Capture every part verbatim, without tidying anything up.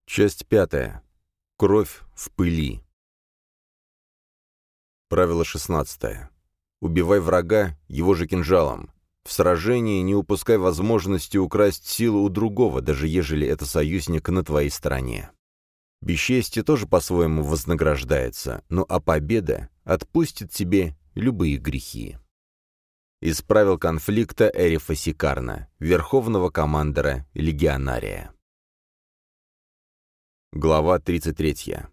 Часть пятая. Кровь в пыли. Правило шестнадцатое. Убивай врага его же кинжалом. В сражении не упускай возможности украсть силу у другого, даже ежели это союзник на твоей стороне. Бесчестье тоже по-своему вознаграждается, но а победа отпустит тебе любые грехи. Из правил конфликта Эрифа Сикарна, верховного командора легионария. Глава тридцать третья.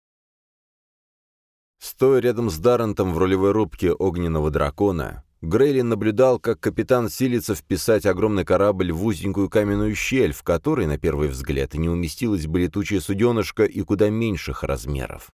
Стоя рядом с Даррентом в рулевой рубке огненного дракона, Грейлин наблюдал, как капитан силится вписать огромный корабль в узенькую каменную щель, в которой, на первый взгляд, не уместилась бы летучая суденышко и куда меньших размеров.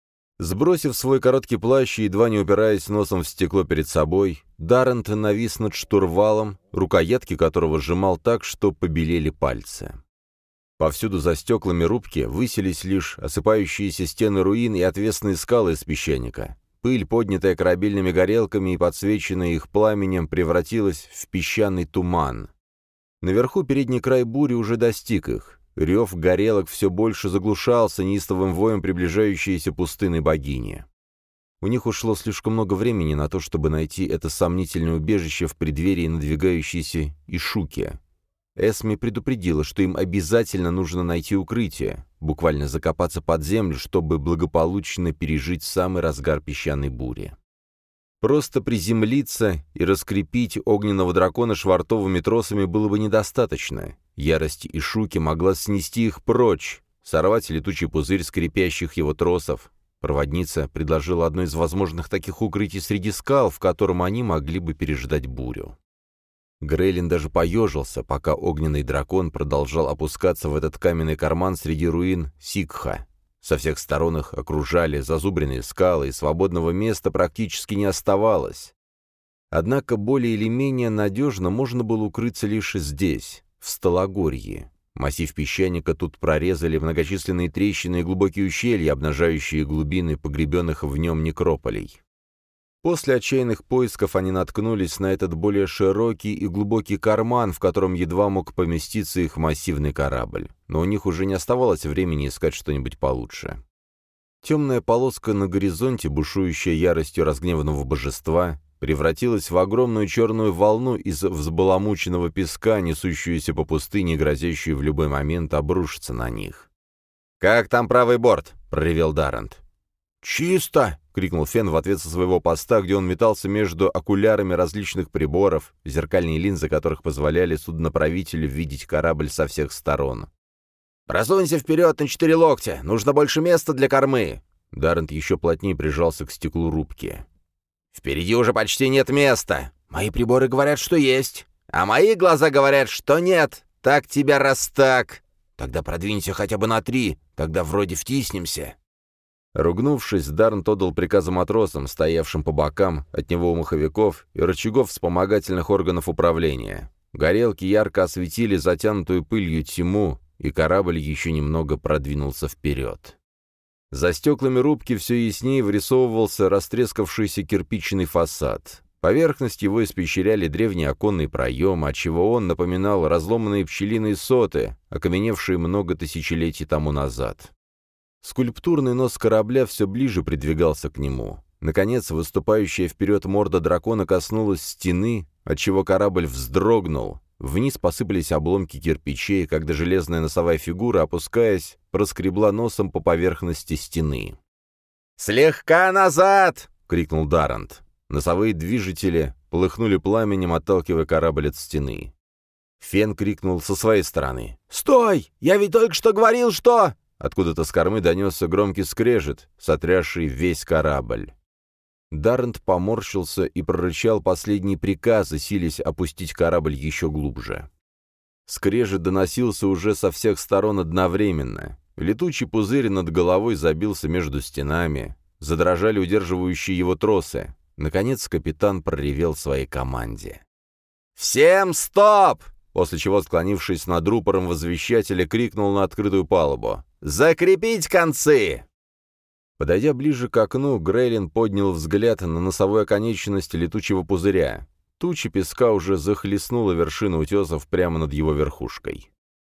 Сбросив свой короткий плащ и едва не упираясь носом в стекло перед собой, Даррент навис над штурвалом, рукоятки которого сжимал так, что побелели пальцы. Повсюду за стеклами рубки высились лишь осыпающиеся стены руин и отвесные скалы из песчаника. Пыль, поднятая корабельными горелками и подсвеченная их пламенем, превратилась в песчаный туман. Наверху передний край бури уже достиг их. Рев горелок все больше заглушался неистовым воем приближающейся пустынной богини. У них ушло слишком много времени на то, чтобы найти это сомнительное убежище в преддверии надвигающейся Ишуки. Эсми предупредила, что им обязательно нужно найти укрытие, буквально закопаться под землю, чтобы благополучно пережить самый разгар песчаной бури. Просто приземлиться и раскрепить огненного дракона швартовыми тросами было бы недостаточно. Ярость Ишуки могла снести их прочь, сорвать летучий пузырь скрипящих его тросов. Проводница предложила одно из возможных таких укрытий среди скал, в котором они могли бы переждать бурю. Грейлин даже поежился, пока огненный дракон продолжал опускаться в этот каменный карман среди руин Сикха. Со всех сторон их окружали зазубренные скалы, и свободного места практически не оставалось. Однако более или менее надежно можно было укрыться лишь здесь, в Сталагорье. Массив песчаника тут прорезали многочисленные трещины и глубокие ущелья, обнажающие глубины погребенных в нем некрополей. После отчаянных поисков они наткнулись на этот более широкий и глубокий карман, в котором едва мог поместиться их массивный корабль. Но у них уже не оставалось времени искать что-нибудь получше. Темная полоска на горизонте, бушующая яростью разгневанного божества, превратилась в огромную черную волну из взбаламученного песка, несущуюся по пустыне, грозящую в любой момент обрушиться на них. «Как там правый борт?» — проревел Даррент. «Чисто!» — крикнул Фен в ответ со своего поста, где он метался между окулярами различных приборов, зеркальные линзы которых позволяли судноправителю видеть корабль со всех сторон. «Просунься вперед на четыре локтя! Нужно больше места для кормы!» Даррент еще плотнее прижался к стеклу рубки. «Впереди уже почти нет места! Мои приборы говорят, что есть! А мои глаза говорят, что нет! Так тебя раз так! Тогда продвинься хотя бы на три, тогда вроде втиснемся!» Ругнувшись, Даррент отдал приказы матросам, стоявшим по бокам от него у маховиков и рычагов вспомогательных органов управления. Горелки ярко осветили затянутую пылью тьму, и корабль еще немного продвинулся вперед. За стеклами рубки все яснее вырисовывался растрескавшийся кирпичный фасад. Поверхность его испещряли древние оконные проемы, отчего он напоминал разломанные пчелиные соты, окаменевшие много тысячелетий тому назад. Скульптурный нос корабля все ближе придвигался к нему. Наконец, выступающая вперед морда дракона коснулась стены, отчего корабль вздрогнул. Вниз посыпались обломки кирпичей, когда железная носовая фигура, опускаясь, проскребла носом по поверхности стены. «Слегка назад!» — крикнул Даррент. Носовые движители полыхнули пламенем, отталкивая корабль от стены. Фен крикнул со своей стороны. «Стой! Я ведь только что говорил, что...» Откуда-то с кормы донесся громкий скрежет, сотрясший весь корабль. Даррент поморщился и прорычал последние приказы, силясь опустить корабль еще глубже. Скрежет доносился уже со всех сторон одновременно. Летучий пузырь над головой забился между стенами, задрожали удерживающие его тросы. Наконец капитан проревел своей команде. «Всем стоп!» После чего, склонившись над рупором возвещателя, крикнул на открытую палубу. «Закрепить концы!» Подойдя ближе к окну, Грейлин поднял взгляд на носовую оконечность летучего пузыря. Туча песка уже захлестнула вершину утесов прямо над его верхушкой.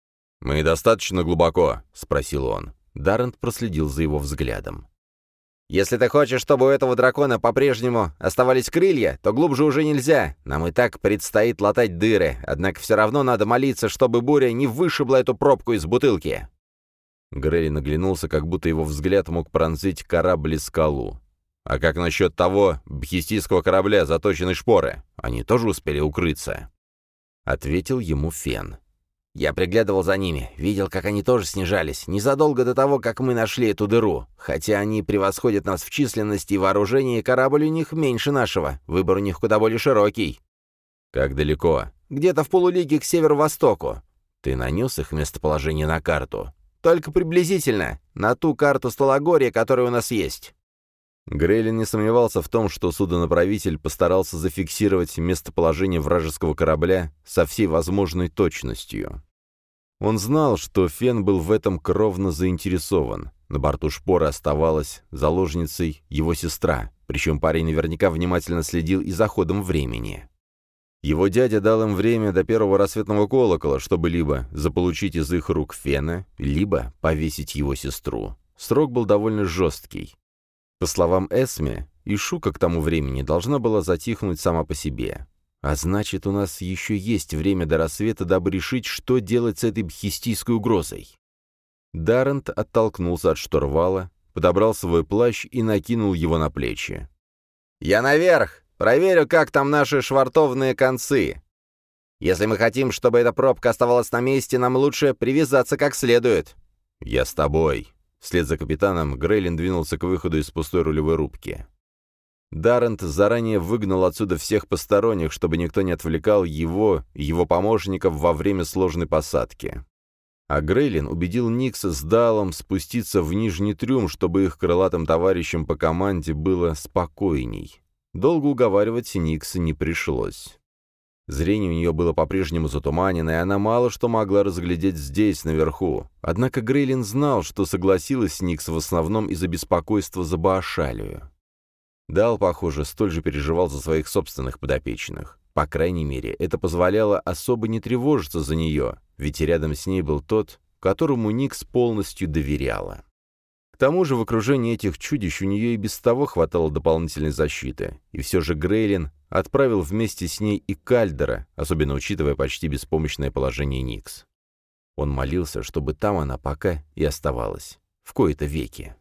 «Мы достаточно глубоко?» — спросил он. Даррент проследил за его взглядом. «Если ты хочешь, чтобы у этого дракона по-прежнему оставались крылья, то глубже уже нельзя. Нам и так предстоит латать дыры, однако все равно надо молиться, чтобы буря не вышибла эту пробку из бутылки». Грейлин оглянулся, как будто его взгляд мог пронзить корабль и скалу. «А как насчет того бхистийского корабля, заточенной шпоры? Они тоже успели укрыться?» Ответил ему Фен. «Я приглядывал за ними, видел, как они тоже снижались, незадолго до того, как мы нашли эту дыру. Хотя они превосходят нас в численности и вооружении, корабль у них меньше нашего, выбор у них куда более широкий». «Как далеко?» «Где-то в полулиге к северо-востоку». «Ты нанес их местоположение на карту?» «Только приблизительно, на ту карту Сталагория, которая у нас есть». Грейлин не сомневался в том, что судонаправитель постарался зафиксировать местоположение вражеского корабля со всей возможной точностью. Он знал, что Фен был в этом кровно заинтересован. На борту шпоры оставалась заложницей его сестра, причем парень наверняка внимательно следил и за ходом времени. Его дядя дал им время до первого рассветного колокола, чтобы либо заполучить из их рук Фена, либо повесить его сестру. Срок был довольно жесткий. По словам Эсме, Ишука к тому времени должна была затихнуть сама по себе. А значит, у нас еще есть время до рассвета, дабы решить, что делать с этой бхистийской угрозой. Даррент оттолкнулся от штурвала, подобрал свой плащ и накинул его на плечи. «Я наверх! Проверю, как там наши швартовные концы. Если мы хотим, чтобы эта пробка оставалась на месте, нам лучше привязаться как следует». «Я с тобой». Вслед за капитаном Грейлин двинулся к выходу из пустой рулевой рубки. Даррент заранее выгнал отсюда всех посторонних, чтобы никто не отвлекал его и его помощников во время сложной посадки. А Грейлин убедил Никса с Далом спуститься в нижний трюм, чтобы их крылатым товарищам по команде было спокойней. Долго уговаривать Никса не пришлось. Зрение у нее было по-прежнему затуманено, и она мало что могла разглядеть здесь, наверху. Однако Грейлин знал, что согласилась с Никс в основном из-за беспокойства за Баашалию. Дал, похоже, столь же переживал за своих собственных подопечных. По крайней мере, это позволяло особо не тревожиться за нее, ведь рядом с ней был тот, которому Никс полностью доверяла. К тому же в окружении этих чудищ у нее и без того хватало дополнительной защиты, и все же Грейлин отправил вместе с ней и Кальдера, особенно учитывая почти беспомощное положение Никс. Он молился, чтобы там она пока и оставалась, в кои-то веки.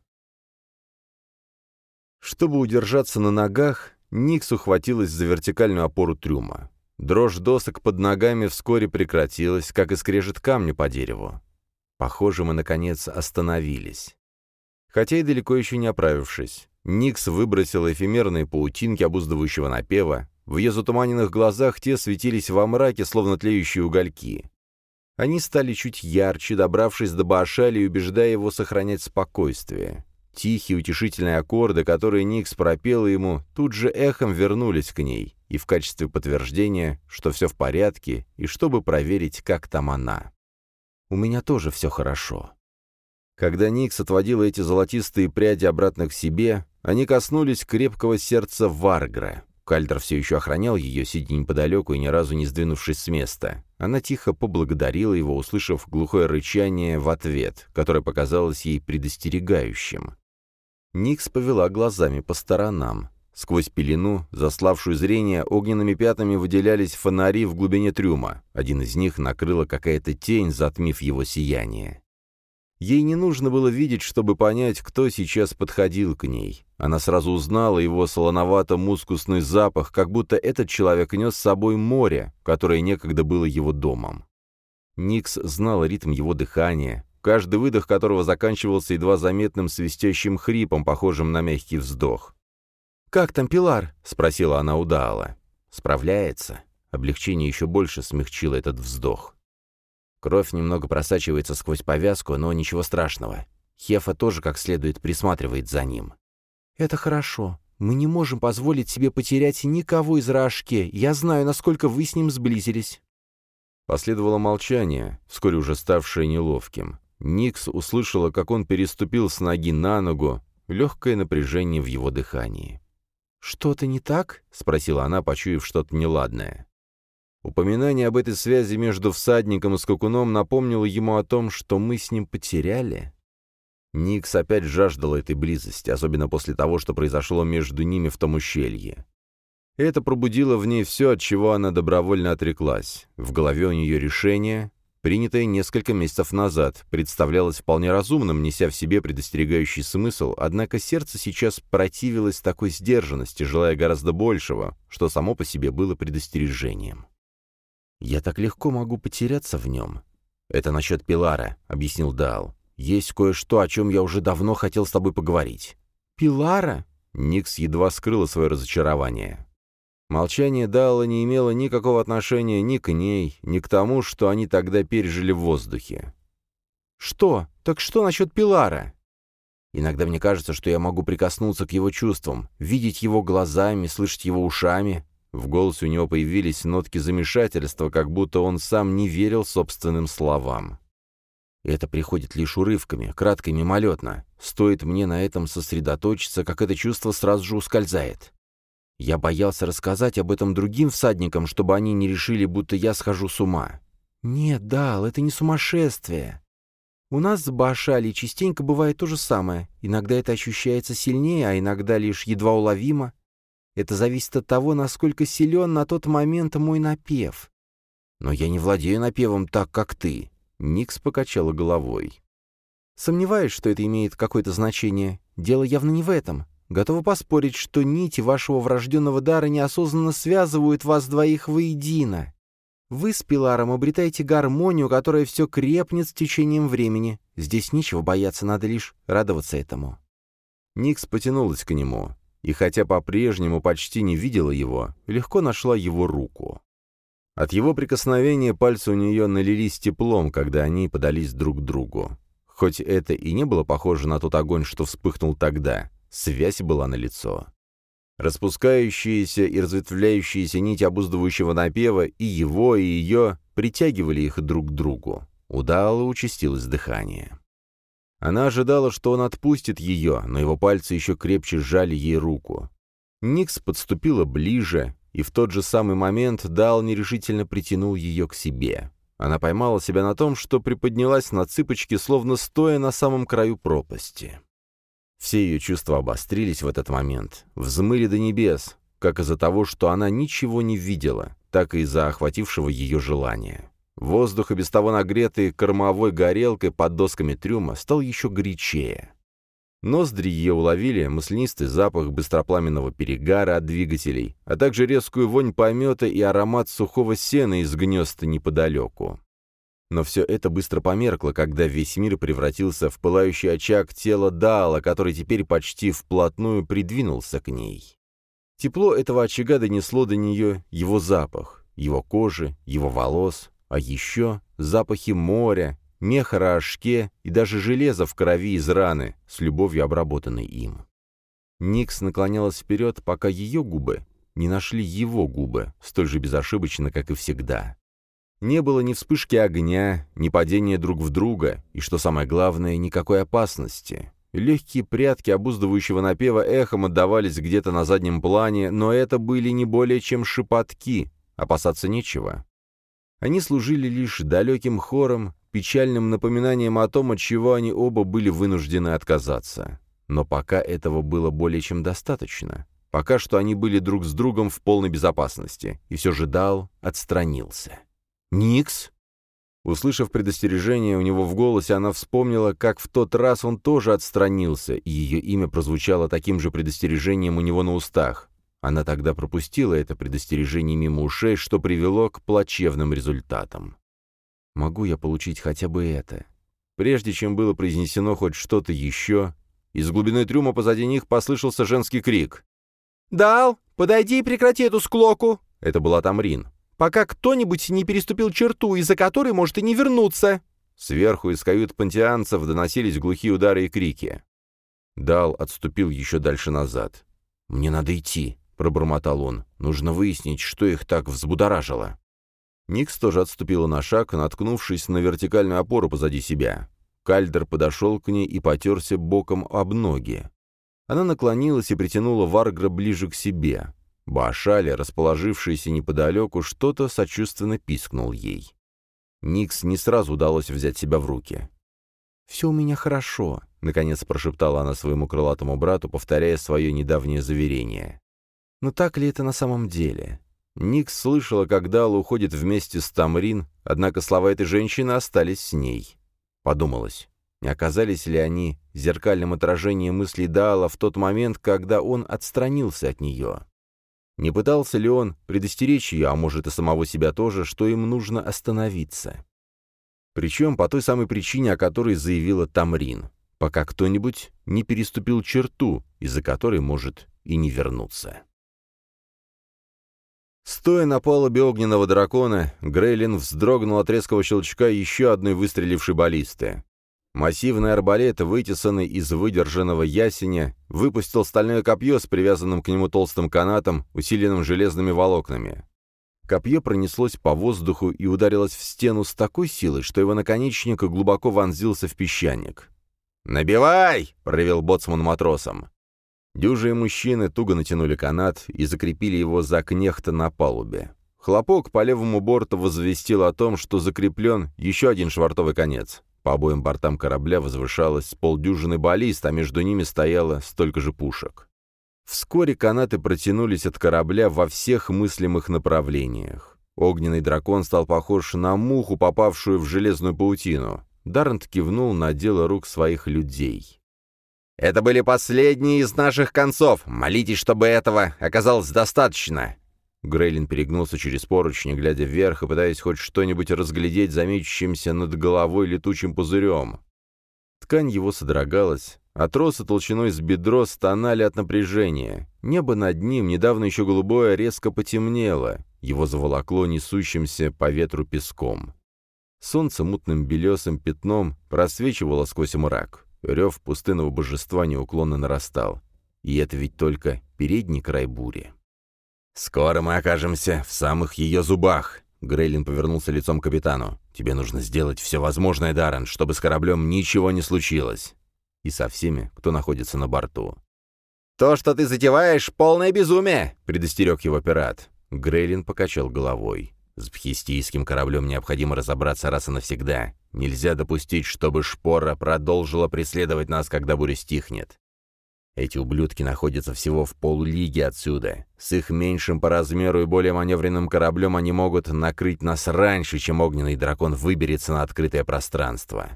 Чтобы удержаться на ногах, Никс ухватилась за вертикальную опору трюма. Дрожь досок под ногами вскоре прекратилась, как и скрежет камня по дереву. Похоже, мы, наконец, остановились. Хотя и далеко еще не оправившись, Никс выбросила эфемерные паутинки обуздывающего напева, в ее затуманенных глазах те светились во мраке, словно тлеющие угольки. Они стали чуть ярче, добравшись до Баашали и убеждая его сохранять спокойствие. Тихие утешительные аккорды, которые Никс пропела ему, тут же эхом вернулись к ней, и в качестве подтверждения, что все в порядке, и чтобы проверить, как там она. «У меня тоже все хорошо». Когда Никс отводила эти золотистые пряди обратно к себе, они коснулись крепкого сердца Варгра. Кальдер все еще охранял ее, сидя неподалеку и ни разу не сдвинувшись с места. Она тихо поблагодарила его, услышав глухое рычание в ответ, которое показалось ей предостерегающим. Никс повела глазами по сторонам. Сквозь пелену, заславшую зрение, огненными пятнами выделялись фонари в глубине трюма. Один из них накрыла какая-то тень, затмив его сияние. Ей не нужно было видеть, чтобы понять, кто сейчас подходил к ней. Она сразу узнала его солоновато-мускусный запах, как будто этот человек нес с собой море, которое некогда было его домом. Никс знала ритм его дыхания, каждый выдох которого заканчивался едва заметным свистящим хрипом, похожим на мягкий вздох. «Как там Пилар?» — спросила она у Даала. «Справляется». Облегчение еще больше смягчило этот вздох. Кровь немного просачивается сквозь повязку, но ничего страшного. Хефа тоже как следует присматривает за ним. «Это хорошо. Мы не можем позволить себе потерять никого из Раашке. Я знаю, насколько вы с ним сблизились». Последовало молчание, вскоре уже ставшее неловким. Никс услышала, как он переступил с ноги на ногу, легкое напряжение в его дыхании. «Что-то не так?» — спросила она, почуяв что-то неладное. Упоминание об этой связи между всадником и скакуном напомнило ему о том, что мы с ним потеряли. Никс опять жаждала этой близости, особенно после того, что произошло между ними в том ущелье. Это пробудило в ней все, от чего она добровольно отреклась. В голове у нее решение, принятое несколько месяцев назад, представлялось вполне разумным, неся в себе предостерегающий смысл, однако сердце сейчас противилось такой сдержанности, желая гораздо большего, что само по себе было предостережением. «Я так легко могу потеряться в нем». «Это насчет Пилара», — объяснил Даал. «Есть кое-что, о чем я уже давно хотел с тобой поговорить». «Пилара?» Никс едва скрыла свое разочарование. Молчание Даала не имело никакого отношения ни к ней, ни к тому, что они тогда пережили в воздухе. «Что? Так что насчет Пилара?» «Иногда мне кажется, что я могу прикоснуться к его чувствам, видеть его глазами, слышать его ушами». В голосе у него появились нотки замешательства, как будто он сам не верил собственным словам. Это приходит лишь урывками, кратко и мимолетно. Стоит мне на этом сосредоточиться, как это чувство сразу же ускользает. Я боялся рассказать об этом другим всадникам, чтобы они не решили, будто я схожу с ума. Нет, Дал, это не сумасшествие. У нас с Баашали частенько бывает то же самое. Иногда это ощущается сильнее, а иногда лишь едва уловимо. Это зависит от того, насколько силен на тот момент мой напев. Но я не владею напевом так, как ты. Никс покачала головой. Сомневаюсь, что это имеет какое-то значение. Дело явно не в этом. Готова поспорить, что нити вашего врожденного дара неосознанно связывают вас двоих воедино. Вы с Пиларом обретаете гармонию, которая все крепнет с течением времени. Здесь нечего бояться, надо лишь радоваться этому». Никс потянулась к нему, и хотя по-прежнему почти не видела его, легко нашла его руку. От его прикосновения пальцы у нее налились теплом, когда они подались друг к другу. Хоть это и не было похоже на тот огонь, что вспыхнул тогда, связь была налицо. Распускающиеся и разветвляющиеся нити обуздывающего напева и его, и ее притягивали их друг к другу. У Даала участилось дыхание. Она ожидала, что он отпустит ее, но его пальцы еще крепче сжали ей руку. Никс подступила ближе, и в тот же самый момент Даал нерешительно притянул ее к себе. Она поймала себя на том, что приподнялась на цыпочки, словно стоя на самом краю пропасти. Все ее чувства обострились в этот момент, взмыли до небес, как из-за того, что она ничего не видела, так и из-за охватившего ее желания. Воздух, и без того нагретый кормовой горелкой под досками трюма, стал еще горячее. Ноздри ее уловили маслянистый запах быстропламенного перегара от двигателей, а также резкую вонь помета и аромат сухого сена из гнезд неподалеку. Но все это быстро померкло, когда весь мир превратился в пылающий очаг тела Даала, который теперь почти вплотную придвинулся к ней. Тепло этого очага донесло до нее его запах, его кожи, его волос, а еще запахи моря, меха рожке и даже железа в крови из раны, с любовью обработанной им. Никс наклонялась вперед, пока ее губы не нашли его губы, столь же безошибочно, как и всегда. Не было ни вспышки огня, ни падения друг в друга, и, что самое главное, никакой опасности. Легкие прядки обуздывающего напева эхом отдавались где-то на заднем плане, но это были не более чем шепотки, опасаться нечего. Они служили лишь далеким хором, печальным напоминанием о том, от чего они оба были вынуждены отказаться. Но пока этого было более чем достаточно. Пока что они были друг с другом в полной безопасности, и все же Даал отстранился. «Никс?» Услышав предостережение у него в голосе, она вспомнила, как в тот раз он тоже отстранился, и ее имя прозвучало таким же предостережением у него на устах. Она тогда пропустила это предостережение мимо ушей, что привело к плачевным результатам. «Могу я получить хотя бы это?» Прежде чем было произнесено хоть что-то еще, из глубины трюма позади них послышался женский крик. «Дал, подойди и прекрати эту склоку!» Это была Тамрин. «Пока кто-нибудь не переступил черту, из-за которой может и не вернуться!» Сверху из кают пантеанцев доносились глухие удары и крики. Дал отступил еще дальше назад. «Мне надо идти», — пробормотал он. «Нужно выяснить, что их так взбудоражило». Никс тоже отступила на шаг, наткнувшись на вертикальную опору позади себя. Кальдер подошел к ней и потерся боком об ноги. Она наклонилась и притянула Варгра ближе к себе. Баашали, расположившийся неподалеку, что-то сочувственно пискнул ей. Никс не сразу удалось взять себя в руки. «Все у меня хорошо», — наконец прошептала она своему крылатому брату, повторяя свое недавнее заверение. «Но так ли это на самом деле?» Никс слышала, как Дала уходит вместе с Тамрин, однако слова этой женщины остались с ней. Подумалось, не оказались ли они зеркальным отражением мыслей Даала в тот момент, когда он отстранился от нее? Не пытался ли он предостеречь ее, а может и самого себя тоже, что им нужно остановиться? Причем по той самой причине, о которой заявила Тамрин, пока кто-нибудь не переступил черту, из-за которой может и не вернуться. Стоя на палубе огненного дракона, Грейлин вздрогнул от резкого щелчка еще одной выстрелившей баллисты. Массивный арбалет, вытесанный из выдержанного ясеня, выпустил стальное копье с привязанным к нему толстым канатом, усиленным железными волокнами. Копье пронеслось по воздуху и ударилось в стену с такой силой, что его наконечник глубоко вонзился в песчаник. «Набивай!» — проревел боцман матросам. Дюжие мужчины туго натянули канат и закрепили его за кнехта на палубе. Хлопок по левому борту возвестил о том, что закреплен еще один швартовый конец. По обоим бортам корабля возвышалось полдюжины баллист, а между ними стояло столько же пушек. Вскоре канаты протянулись от корабля во всех мыслимых направлениях. Огненный дракон стал похож на муху, попавшую в железную паутину. Даррент кивнул на дело рук своих людей. «Это были последние из наших концов. Молитесь, чтобы этого оказалось достаточно». Грейлин перегнулся через поручни, глядя вверх и пытаясь хоть что-нибудь разглядеть за мечущимся над головой летучим пузырем. Ткань его содрогалась, а тросы толщиной с бедро стонали от напряжения. Небо над ним, недавно еще голубое, резко потемнело. Его заволокло несущимся по ветру песком. Солнце мутным белесым пятном просвечивало сквозь мрак. Рев пустынного божества неуклонно нарастал. И это ведь только передний край бури. «Скоро мы окажемся в самых ее зубах», — Грейлин повернулся лицом к капитану. «Тебе нужно сделать все возможное, Даррен, чтобы с кораблем ничего не случилось. И со всеми, кто находится на борту». «То, что ты затеваешь, полное безумие», — предостерег его пират. Грейлин покачал головой. «С бхистийским кораблем необходимо разобраться раз и навсегда. Нельзя допустить, чтобы шпора продолжила преследовать нас, когда буря стихнет. Эти ублюдки находятся всего в поллиге отсюда. С их меньшим по размеру и более маневренным кораблем они могут накрыть нас раньше, чем огненный дракон выберется на открытое пространство».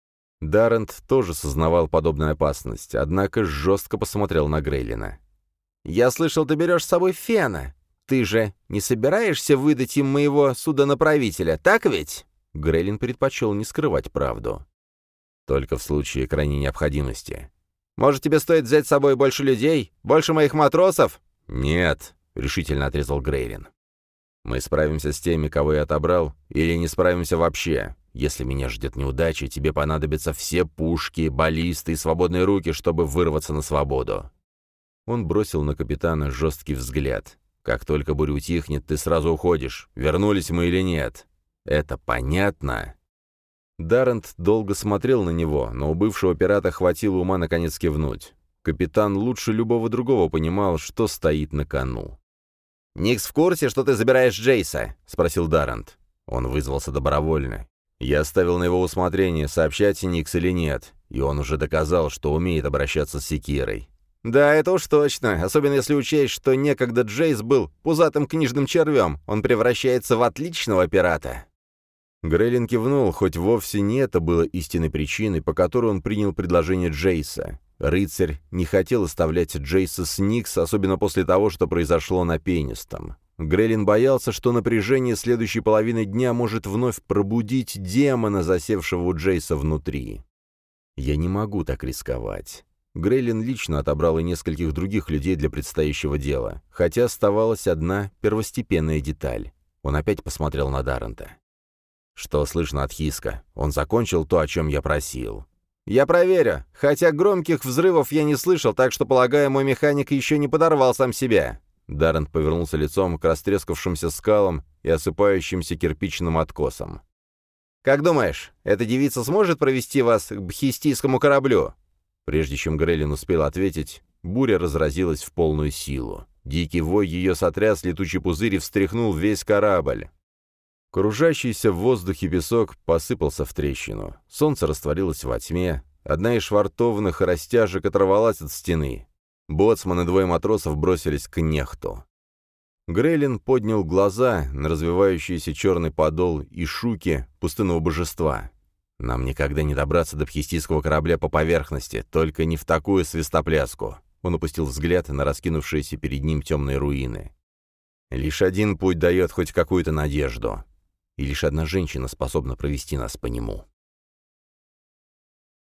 Даррент тоже сознавал подобную опасность, однако жестко посмотрел на Грейлина. «Я слышал, ты берешь с собой Фена. Ты же не собираешься выдать им моего судонаправителя, так ведь?» Грейлин предпочел не скрывать правду. «Только в случае крайней необходимости». «Может, тебе стоит взять с собой больше людей? Больше моих матросов?» «Нет», — решительно отрезал Грейлин. «Мы справимся с теми, кого я отобрал, или не справимся вообще. Если меня ждет неудача, тебе понадобятся все пушки, баллисты и свободные руки, чтобы вырваться на свободу». Он бросил на капитана жесткий взгляд. «Как только буря утихнет, ты сразу уходишь. Вернулись мы или нет? Это понятно?» Даррент долго смотрел на него, но у бывшего пирата хватило ума наконец кивнуть. Капитан лучше любого другого понимал, что стоит на кону. «Никс в курсе, что ты забираешь Джейса?» — спросил Даррент. Он вызвался добровольно. Я оставил на его усмотрение, сообщать Никс или нет, и он уже доказал, что умеет обращаться с секирой. «Да, это уж точно, особенно если учесть, что некогда Джейс был пузатым книжным червем, он превращается в отличного пирата». Грейлин кивнул, хоть вовсе не это было истинной причиной, по которой он принял предложение Джейса. Рыцарь не хотел оставлять Джейса с Никс, особенно после того, что произошло на Пенистом. Грейлин боялся, что напряжение следующей половины дня может вновь пробудить демона, засевшего у Джейса внутри. «Я не могу так рисковать». Грейлин лично отобрал и нескольких других людей для предстоящего дела, хотя оставалась одна первостепенная деталь. Он опять посмотрел на Даррента. «Что слышно от Хиска? Он закончил то, о чем я просил». «Я проверю. Хотя громких взрывов я не слышал, так что, полагаю, мой механик еще не подорвал сам себя». Даррент повернулся лицом к растрескавшимся скалам и осыпающимся кирпичным откосам. «Как думаешь, эта девица сможет провести вас к бхистийскому кораблю?» Прежде чем Грейлин успел ответить, буря разразилась в полную силу. Дикий вой ее сотряс летучий пузырь и встряхнул весь корабль. Кружащийся в воздухе песок посыпался в трещину. Солнце растворилось во тьме. Одна из швартованных растяжек оторвалась от стены. Боцман и двое матросов бросились к нехту. Грейлин поднял глаза на развивающийся черный подол и шуки пустынного божества. «Нам никогда не добраться до пхистийского корабля по поверхности, только не в такую свистопляску». Он опустил взгляд на раскинувшиеся перед ним темные руины. «Лишь один путь дает хоть какую-то надежду, и лишь одна женщина способна провести нас по нему».